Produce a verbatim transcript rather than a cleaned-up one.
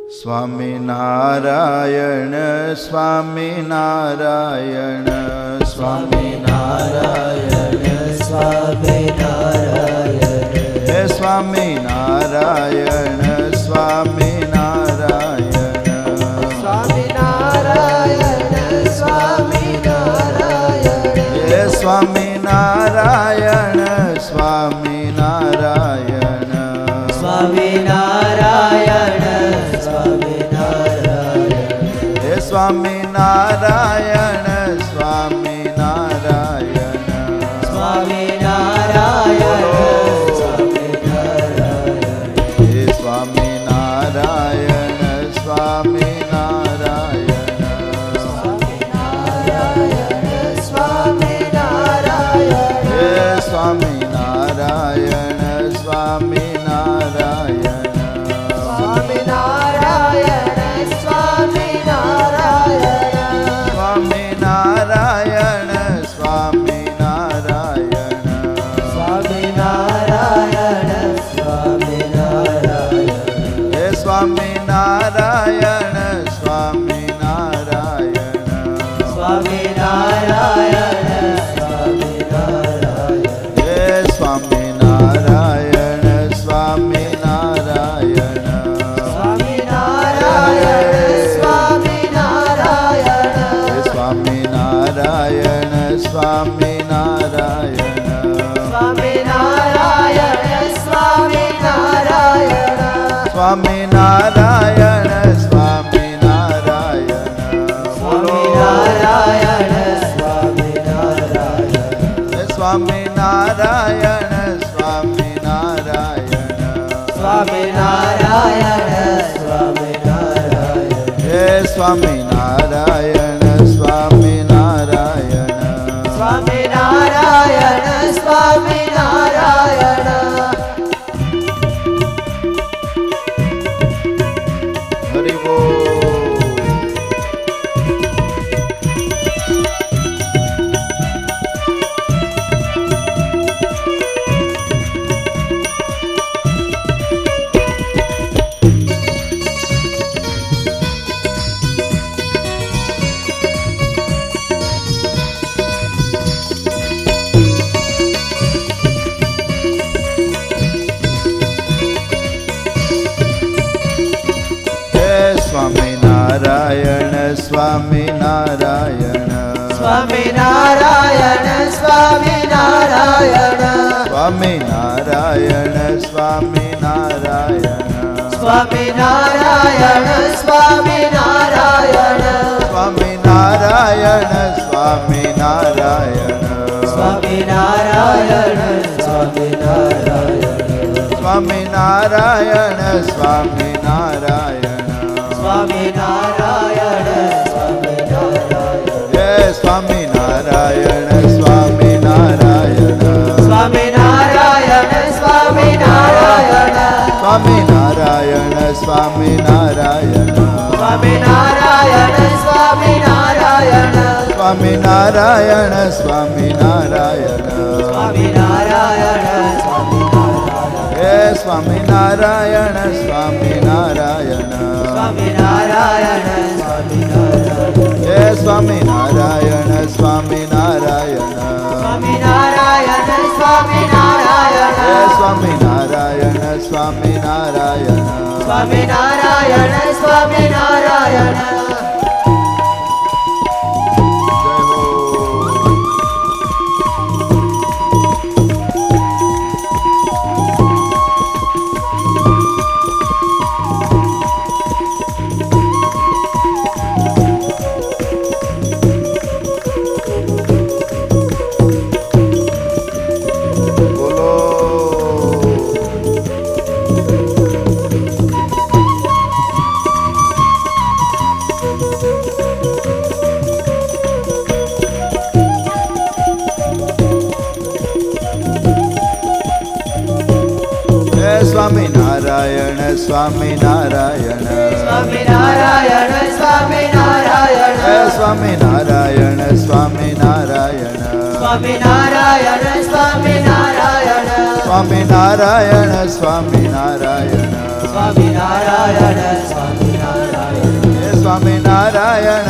સ્વામિનારાયણ સ્વામિનારાયણ સ્વામિનારાયણ સ્વામિનારાયણ હે સ્વામિનારાયણ સ્વામિનારાયણ સ્વામિનારાયણ સ્વામિનારાયણ હે સ્વામિનારાયણ સ્વામિનારાયણ સ્વામિનારાયણ સ્વામિનારાયણ હે સ્વામિનારાયણ સ્વામિનારાયણ સ્વામિનારાયણ હે સ્વામિનારાયણ સ્વામિનારાયણ સ્વામિનારાયણ સ્વામિનારાયણ હે સ્વામિનારાયણ સ્વામિનારાયણ સ્વામિનારાયણ સ્વામિનારાયણ સ્વામિનારાયણ સ્વામિનારાયણ સ્વામિનારાયણ સ્વામિનારાયણ હે સ્વામિનારાયણ સ્વામિનારાયણ સ્વામિનારાયણ સ્વામિનારાયણ હે સ્વામિનારાયણ સ્વામિનારાયણ સ્વામિનારાયણ સ્વામિનારાયણ હે સ્વામિનારાયણ સ્વામિનારાયણ સ્વામિનારાયણ સ્વામિનારાયણ સ્વામિનારાયણ સ્વામિનારાયણ સ્વામિનારાયણ સ્વામિનારાયણ હે સ્વામિનારાયણ સ્વામિનારાયણ સ્વામિનારાયણ સ્વામિનારાયણ હે સ્વામિનારાયણ સ્વામિનારાયણ સ્વામિનારાયણ સ્વામિનારાયણ હરિ બોલ. સ્વામિનારાયણ સ્વામિનારાયણ સ્વામિનારાયણ સ્વામિનારાયણ સ્વામિનારાયણ સ્વામિનારાયણ સ્વામિનારાયણ સ્વામિનારાયણ સ્વામિનારાયણ સ્વામિનારાયણ સ્વામિનારાયણ સ્વામિનારાયણ સ્વામિનારાયણ સ્વામિનારાયણ સ્વામિનારાયણ સ્વામિનારાયણ જય સ્વામિનારાયણ સ્વામિનારાયણ સ્વામિનારાયણ સ્વામિનારાયણ સ્વામિનારાયણ સ્વામિનારાયણ સ્વામિનારાયણ સ્વામિનારાયણ સ્વામિનારાયણ સ્વામિનારાયણ સ્વામિનારાયણ સ્વામિનારાયણ હે સ્વામિનારાયણ સ્વામિનારાયણ સ્વામિનારાયણ સ્વામિનારાયણ હે સ્વામિનારાયણ સ્વામિનારાયણ સ્વામિનારાયણ સ્વામિનારાયણ હે સ્વામિનારાયણ સ્વામિનારાયણ સ્વામિનારાયણ સ્વામિનારાયણ જય હો. બોલો. હે સ્વામિનારાયણ સ્વામિનારાયણ સ્વામિનારાયણ સ્વામિનારાયણ હે સ્વામિનારાયણ સ્વામિનારાયણ સ્વામિનારાયણ સ્વામિનારાયણ સ્વામિનારાયણ સ્વામિનારાયણ સ્વામિનારાયણ સ્વામિનારાયણ